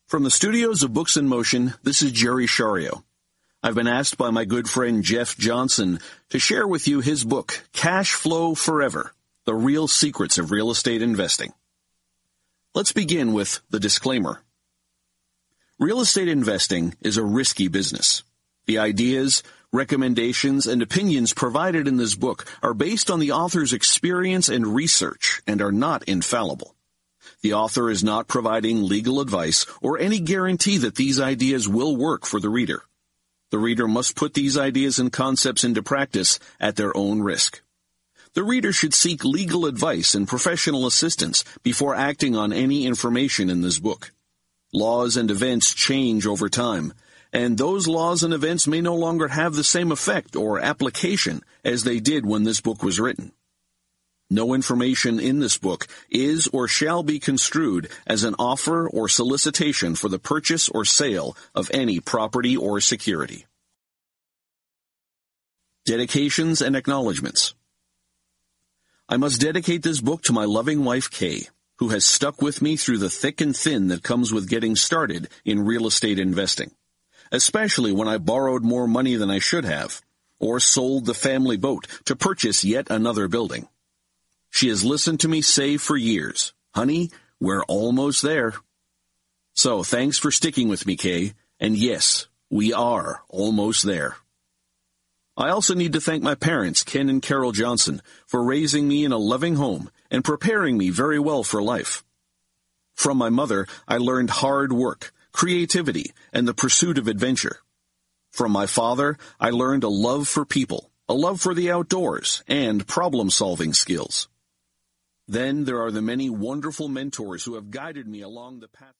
From the studios of Books in Motion, this is Jerry Shario. I've been asked by my good friend Jeff Johnson to share with you his book, Cash Flow Forever, The Real Secrets of Real Estate Investing. Let's begin with the disclaimer. Real estate investing is a risky business. The ideas, recommendations, and opinions provided in this book are based on the author's experience and research and are not infallible. The author is not providing legal advice or any guarantee that these ideas will work for the reader. The reader must put these ideas and concepts into practice at their own risk. The reader should seek legal advice and professional assistance before acting on any information in this book. Laws and events change over time, and those laws and events may no longer have the same effect or application as they did when this book was written. No information in this book is or shall be construed as an offer or solicitation for the purchase or sale of any property or security. Dedications and acknowledgments. I must dedicate this book to my loving wife, Kay, who has stuck with me through the thick and thin that comes with getting started in real estate investing, especially when I borrowed more money than I should have, or sold the family boat to purchase yet another building. She has listened to me say for years, "Honey, we're almost there." So thanks for sticking with me, Kay, and yes, we are almost there. I also need to thank my parents, Ken and Carol Johnson, for raising me in a loving home and preparing me very well for life. From my mother, I learned hard work, creativity, and the pursuit of adventure. From my father, I learned a love for people, a love for the outdoors, and problem-solving skills. Then there are the many wonderful mentors who have guided me along the path.